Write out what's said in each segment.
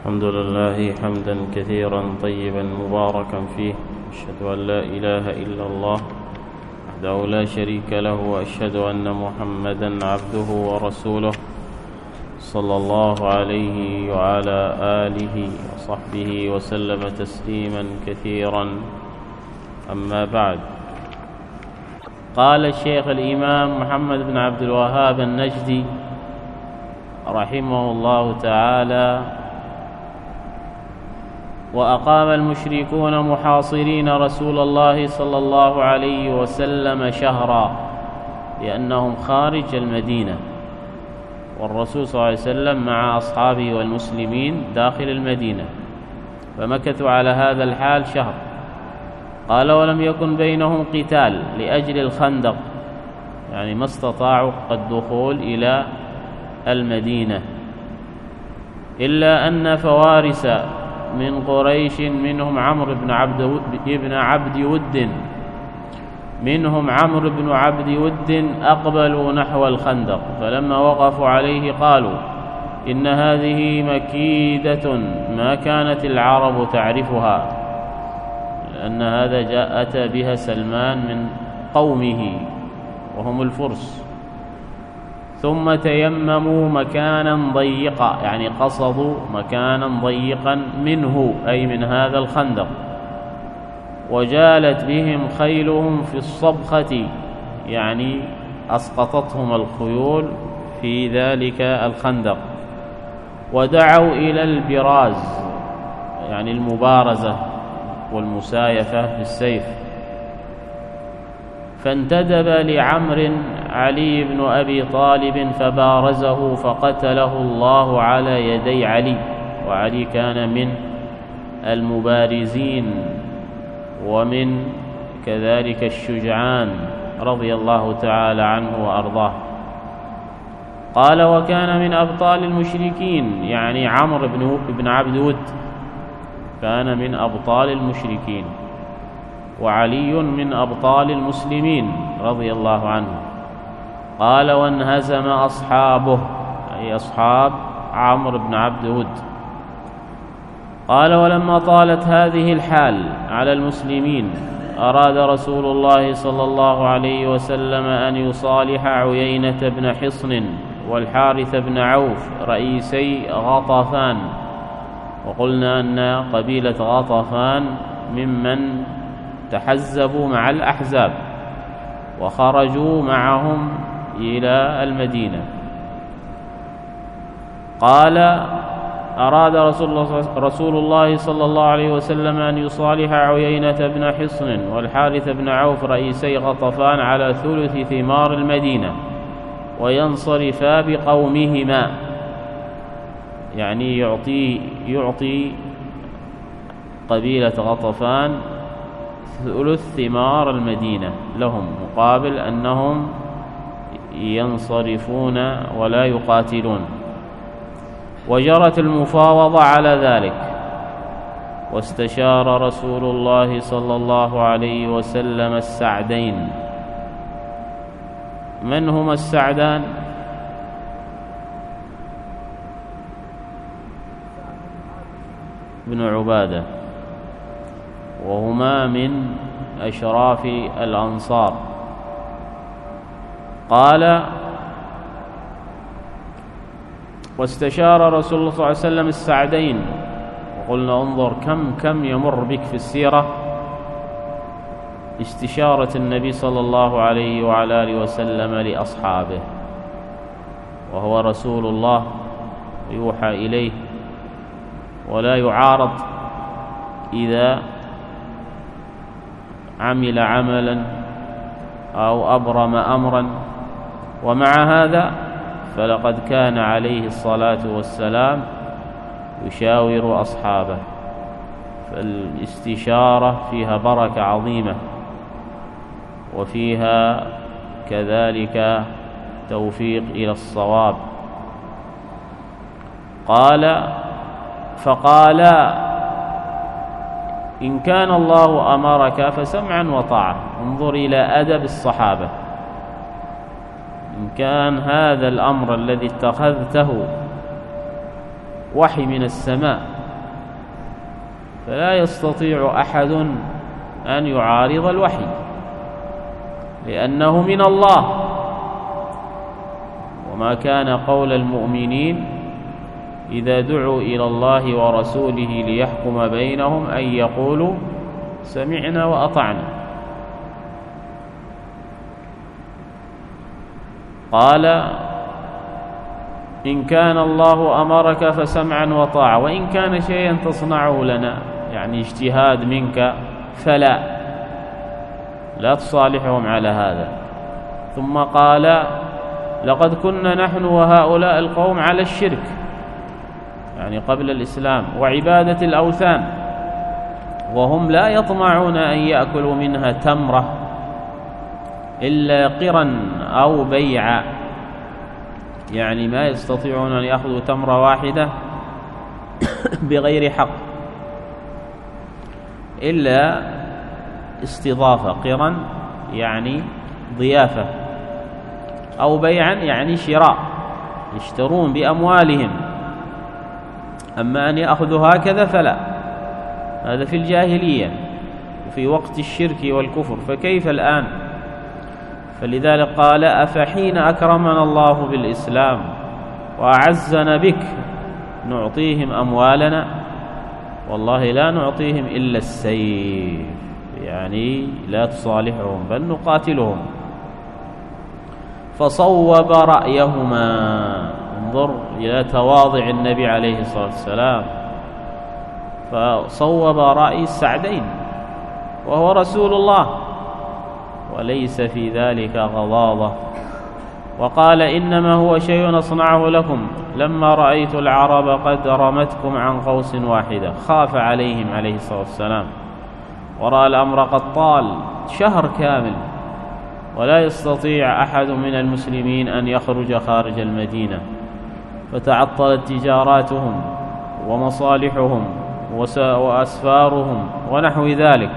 الحمد لله حمدا كثيرا طيبا مباركا فيه، أشهد أن لا إله إلا الله وحده لا شريك له، وأشهد أن محمدا عبده ورسوله صلى الله عليه وعلى آله وصحبه وسلم تسليما كثيرا. أما بعد، قال الشيخ الإمام محمد بن عبد الوهاب النجدي رحمه الله تعالى: وأقام المشركون محاصرين رسول الله صلى الله عليه وسلم شهرا، لأنهم خارج المدينة، والرسول صلى الله عليه وسلم مع أصحابه والمسلمين داخل المدينة، فمكثوا على هذا الحال شهر. قال: ولم يكن بينهم قتال لأجل الخندق، يعني ما استطاعوا الدخول إلى المدينة، إلا أن فوارس من قريش منهم عمرو بن عبد ود أقبلوا نحو الخندق، فلما وقفوا عليه قالوا: إن هذه مكيدة ما كانت العرب تعرفها، لأن هذا أتى بها سلمان من قومه وهم الفرس. ثم تيمموا مكانا ضيقا، يعني قصدوا مكانا ضيقا منه، أي من هذا الخندق، وجالت بهم خيلهم في الصبخة، يعني أسقطتهم الخيول في ذلك الخندق. ودعوا إلى البراز، يعني المبارزة والمسايفة بالسيف، فانتدب لعمر علي بن أبي طالب فبارزه فقتله الله على يدي علي، وعلي كان من المبارزين ومن كذلك الشجعان رضي الله تعالى عنه وأرضاه. قال: وكان من أبطال المشركين، يعني عمرو بن عبد ود كان من أبطال المشركين، وعلي من أبطال المسلمين رضي الله عنه. قال: وانهزم أصحابه، أي أصحاب عمرو بن عبد ود. قال: ولما طالت هذه الحال على المسلمين أراد رسول الله صلى الله عليه وسلم أن يصالح عيينة بن حصن والحارث بن عوف رئيسي غطفان. وقلنا أن قبيلة غطفان ممن تحزبوا مع الأحزاب وخرجوا معهم إلى المدينة. قال: أراد رسول الله صلى الله عليه وسلم أن يصالح عيينة بن حصن والحارث بن عوف رئيسي غطفان على ثلث ثمار المدينة، وينصرفا بقومهما، يعني يعطي قبيلة غطفان ثلث ثمار المدينة لهم، مقابل أنهم ينصرفون ولا يقاتلون. وجرت المفاوضة على ذلك، واستشار رسول الله صلى الله عليه وسلم السعدين. من هما السعدان؟ بن عبادة، وهما من أشراف الأنصار. قال: واستشار رسول الله صلى الله عليه وسلم السعدين. وقلنا انظر كم يمر بك في السيرة استشارة النبي صلى الله عليه وعلى آله وسلم لأصحابه، وهو رسول الله يوحى إليه ولا يعارض إذا عمل عملا أو أبرم أمرا. ومع هذا فلقد كان عليه الصلاة والسلام يشاور أصحابه، فالاستشارة فيها بركة عظيمة، وفيها كذلك توفيق إلى الصواب. فقال: إن كان الله أمرك فسمعا وطاعة. انظر إلى أدب الصحابة، إن كان هذا الأمر الذي اتخذته وحي من السماء فلا يستطيع أحد أن يعارض الوحي لأنه من الله. وما كان قول المؤمنين إذا دعوا إلى الله ورسوله ليحكم بينهم أن يقولوا سمعنا وأطعنا. قال إن كان الله أمرك فسمعا وطاعة، وإن كان شيئا تصنعه لنا يعني اجتهاد منك فلا تصالحهم على هذا. ثم قال لقد كنا نحن وهؤلاء القوم على الشرك يعني قبل الإسلام وعبادة الأوثان، وهم لا يطمعون أن يأكلوا منها تمرة إلا قرا أو بيعا، يعني ما يستطيعون أن يأخذوا تمرة واحدة بغير حق إلا استضافة، قرا يعني ضيافة، أو بيعا يعني شراء، يشترون بأموالهم. أما أن يأخذوا هكذا فلا، هذا في الجاهلية وفي وقت الشرك والكفر، فكيف الآن؟ فلذلك قال أفحين أكرمنا الله بالإسلام وأعزنا بك نعطيهم أموالنا؟ والله لا نعطيهم إلا السيف، يعني لا تصالحهم بل نقاتلهم. فصوب رأيهما، انظر إلى تواضع النبي عليه الصلاة والسلام، فصوب رأي السعدين وهو رسول الله وليس في ذلك غضاضة، وقال إنما هو شيء أصنعه لكم لما رأيت العرب قد رمتكم عن قوس واحدة. خاف عليهم عليه الصلاة والسلام ورأى الأمر قد طال شهر كامل ولا يستطيع أحد من المسلمين أن يخرج خارج المدينة، فتعطلت تجاراتهم ومصالحهم وأسفارهم ونحو ذلك.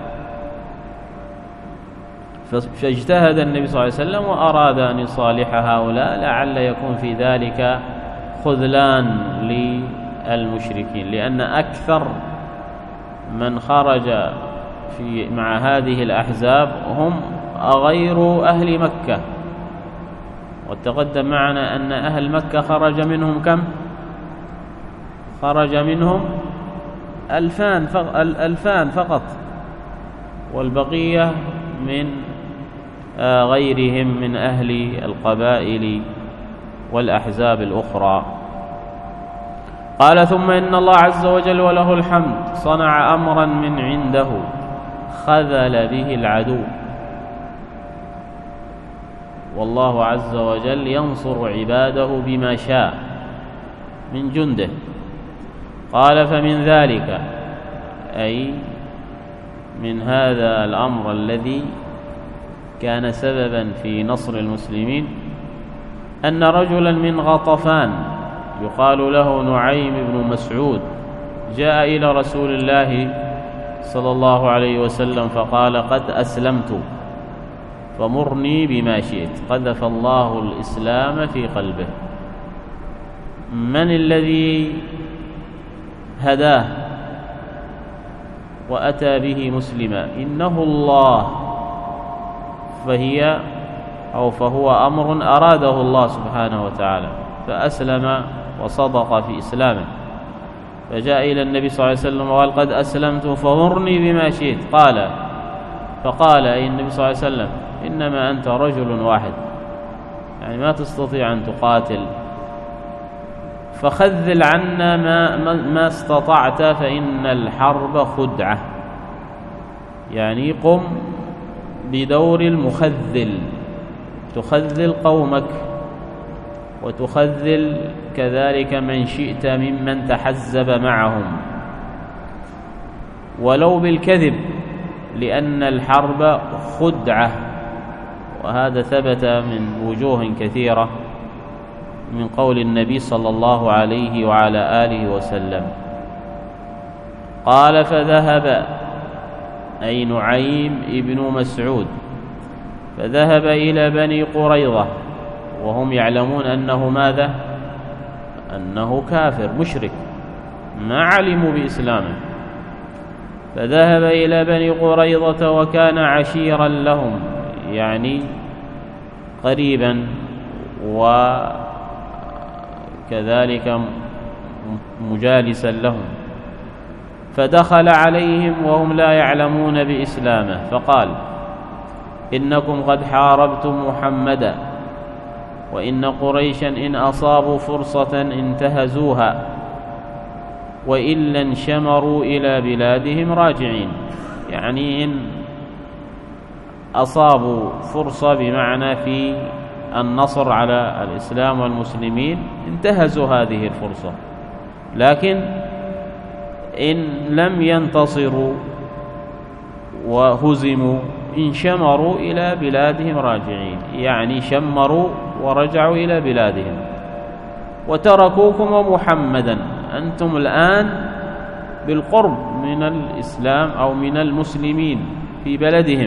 فاجتهد النبي صلى الله عليه وسلم وأراد أن يصالح هؤلاء لعل يكون في ذلك خذلان للمشركين، لأن أكثر من خرج مع هذه الأحزاب هم غير أهل مكة، وتقدم معنا أن أهل مكة خرج منهم كم؟ خرج منهم 2000 فقط، والبقية من غيرهم من أهل القبائل والأحزاب الأخرى. قال ثم إن الله عز وجل وله الحمد صنع أمرا من عنده خذل به العدو، والله عز وجل ينصر عباده بما شاء من جنده. قال فمن ذلك أي من هذا الأمر الذي كان سببا في نصر المسلمين أن رجلا من غطفان يقال له نعيم بن مسعود جاء إلى رسول الله صلى الله عليه وسلم فقال قد أسلمت فمرني بما شئت. قذف الله الإسلام في قلبه. من الذي هداه وأتى به مسلما؟ إنه الله، فهو أمر أراده الله سبحانه وتعالى، فأسلم وصدق في إسلامه. فجاء إلى النبي صلى الله عليه وسلم وقال قد أسلمت فمرني بما شئت. فقال أي النبي صلى الله عليه وسلم إنما أنت رجل واحد، يعني ما تستطيع أن تقاتل، فخذل عنا ما استطعت فإن الحرب خدعة، يعني قم بدور المخذل، تخذل قومك وتخذل كذلك من شئت ممن تحزب معهم ولو بالكذب، لأن الحرب خدعة، وهذا ثبت من وجوه كثيرة من قول النبي صلى الله عليه وعلى آله وسلم. قال فذهب أي نعيم ابن مسعود فذهب إلى بني قريظة وهم يعلمون أنه ماذا؟ أنه كافر مشرك، ما علموا بإسلامه، فذهب إلى بني قريظة وكان عشيرا لهم، يعني قريبا وكذلك مجالسا لهم، فدخل عليهم وهم لا يعلمون بإسلامه فقال: إنكم قد حاربتم محمدا، وإن قريشا إن أصابوا فرصة انتهزوها، وإلا انشمروا إلى بلادهم راجعين. يعني إن أصابوا فرصة بمعنى في النصر على الإسلام والمسلمين انتهزوا هذه الفرصة، لكن إن لم ينتصروا وهزموا انشمروا إلى بلادهم راجعين، يعني شمروا ورجعوا إلى بلادهم وتركوكم ومحمدا. أنتم الآن بالقرب من الإسلام أو من المسلمين في بلدهم،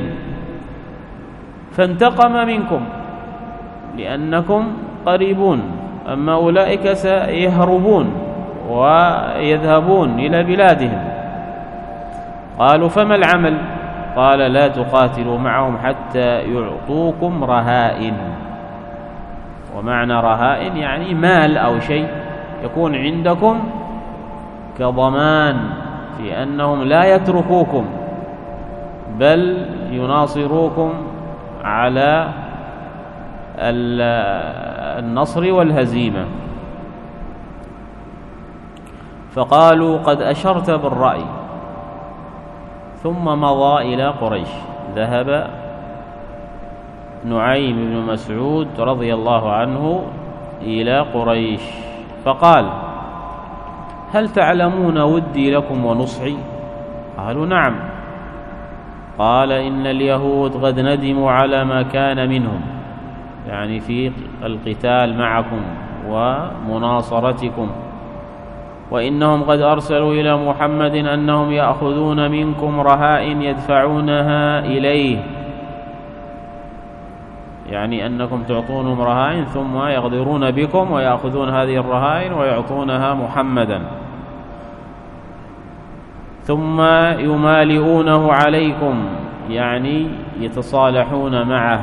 فانتقم منكم لأنكم قريبون، أما أولئك سيهربون ويذهبون إلى بلادهم. قالوا: فما العمل؟ قال: لا تقاتلوا معهم حتى يعطوكم رهائن. ومعنى رهائن يعني مال أو شيء يكون عندكم كضمان في أنهم لا يتركوكم بل يناصروكم على النصر والهزيمة. فقالوا: قد أشرت بالرأي. ثم مضى إلى قريش. ذهب نعيم بن مسعود رضي الله عنه إلى قريش فقال: هل تعلمون ودي لكم ونصحي؟ قالوا: نعم. قال: إن اليهود قد ندموا على ما كان منهم، يعني في القتال معكم ومناصرتكم، وإنهم قد أرسلوا إلى محمد أنهم يأخذون منكم رهائن يدفعونها إليه، يعني أنكم تعطونهم رهائن ثم يغدرون بكم ويأخذون هذه الرهائن ويعطونها محمدا، ثم يمالئونه عليكم، يعني يتصالحون معه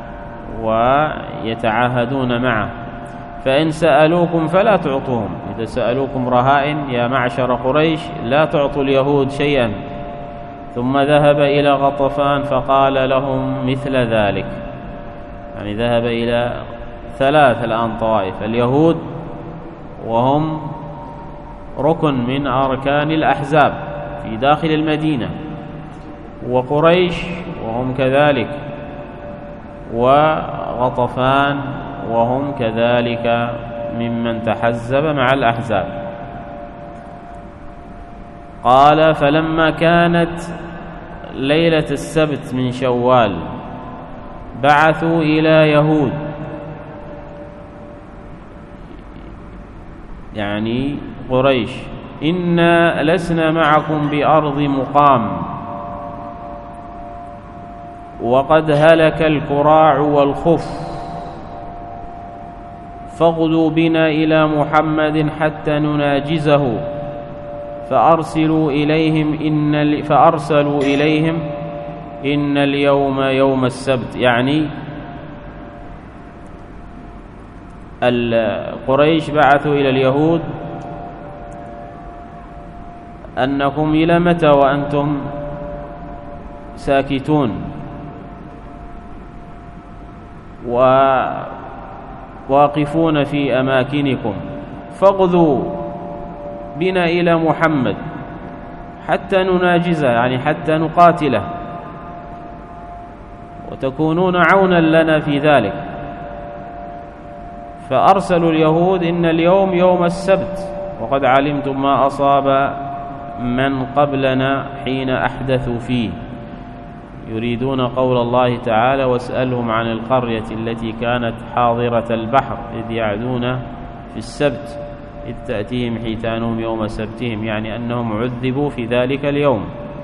ويتعاهدون معه. فإن سألوكم فلا تعطوهم، إذا سألوكم رهائن يا معشر قريش لا تعطوا اليهود شيئا. ثم ذهب إلى غطفان فقال لهم مثل ذلك، يعني ذهب إلى ثلاث الآن طوائف: اليهود وهم ركن من أركان الأحزاب في داخل المدينة، وقريش وهم كذلك، وغطفان وهم كذلك ممن تحزب مع الأحزاب. قال: فلما كانت ليلة السبت من شوال بعثوا إلى يهود، يعني قريش: إنا لسنا معكم بأرض مقام، وقد هلك الكراع والخف، فاغدوا بنا إلى محمد حتى نناجزه. فأرسلوا إليهم إن اليوم يوم السبت، يعني قريش بعثوا إلى اليهود أنكم إلى متى وأنتم ساكتون وواقفون في أماكنكم، فاغدوا بنا إلى محمد حتى نناجزه، يعني حتى نقاتله، وتكونون عونا لنا في ذلك. فأرسلوا اليهود: إن اليوم يوم السبت، وقد علمتم ما أصاب من قبلنا حين أحدثوا فيه. يريدون قول الله تعالى: واسألهم عن القرية التي كانت حاضرة البحر إذ يعدون في السبت إذ تأتيهم حيتانهم يوم سبتهم، يعني أنهم عذبوا في ذلك اليوم.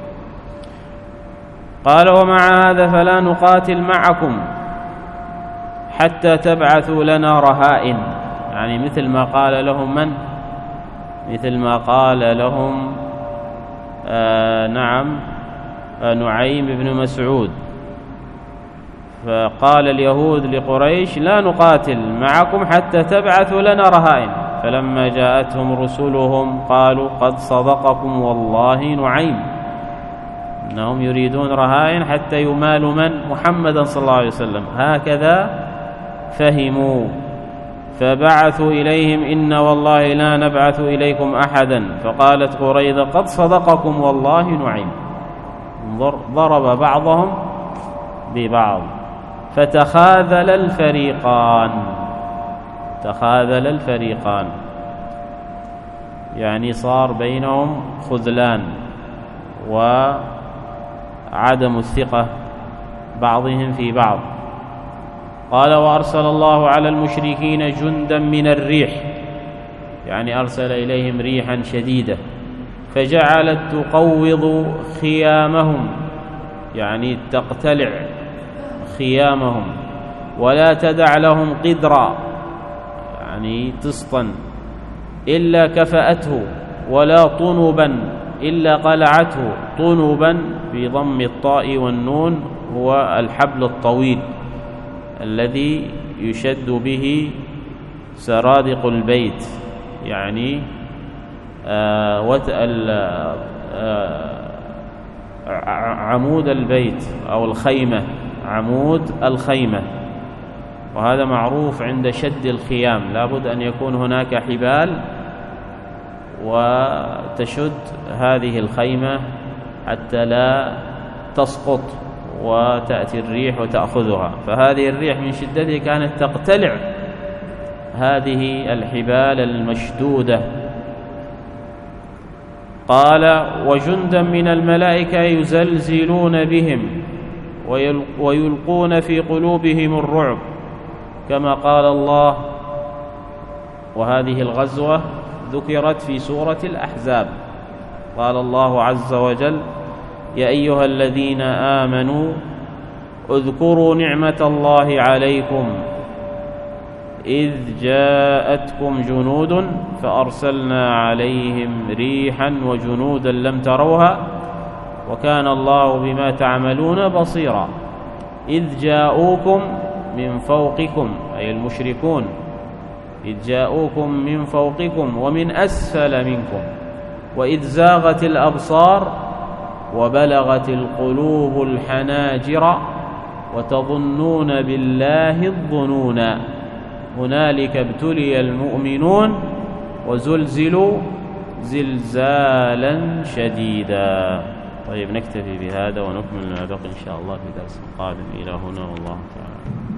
قال: ومع هذا فلا نقاتل معكم حتى تبعثوا لنا رهائن، يعني مثل ما قال لهم مثل ما قال لهم نعم نعيم بن مسعود. فقال اليهود لقريش: لا نقاتل معكم حتى تبعثوا لنا رهائن. فلما جاءتهم رسلهم قالوا: قد صدقكم والله نعيم. إنهم يريدون رهائن حتى يمالوا من؟ محمدا صلى الله عليه وسلم. هكذا فهموا، فبعثوا إليهم: إن والله لا نبعث إليكم أحدا. فقالت قريظة: قد صدقكم والله نعيم. ضرب بعضهم ببعض، فتخاذل الفريقان، يعني صار بينهم خذلان وعدم الثقة بعضهم في بعض. قال: وأرسل الله على المشركين جندا من الريح، يعني أرسل إليهم ريحا شديدة، فجعلت تقوض خيامهم، يعني تقتلع خيامهم، ولا تدع لهم قدرا، يعني تسطا، إلا كفأته، ولا طنبا إلا قلعته. طنبا بضم الطاء والنون هو الحبل الطويل الذي يشد به سرادق البيت، يعني عمود البيت أو الخيمة، عمود الخيمة. وهذا معروف عند شد الخيام، لابد أن يكون هناك حبال وتشد هذه الخيمة حتى لا تسقط وتأتي الريح وتأخذها. فهذه الريح من شدتها كانت تقتلع هذه الحبال المشدودة. قال: وجندا من الملائكة يزلزلون بهم ويلقون في قلوبهم الرعب، كما قال الله. وهذه الغزوة ذكرت في سورة الأحزاب. قال الله عز وجل: يا أيها الذين آمنوا اذكروا نعمة الله عليكم إذ جاءتكم جنود فأرسلنا عليهم ريحا وجنودا لم تروها وكان الله بما تعملون بصيرا. إذ جاءوكم من فوقكم، أي المشركون، إذ جاءوكم من فوقكم ومن أسفل منكم، وإذ زاغت الأبصار وبلغت القلوب الحناجر وتظنون بالله الظنون هنالك ابتلي المؤمنون وزلزلوا زلزالا شديدا. طيب، نكتفي بهذا ونكمل ما بقي إن شاء الله في درس قادم. إلى هنا والله تعالى.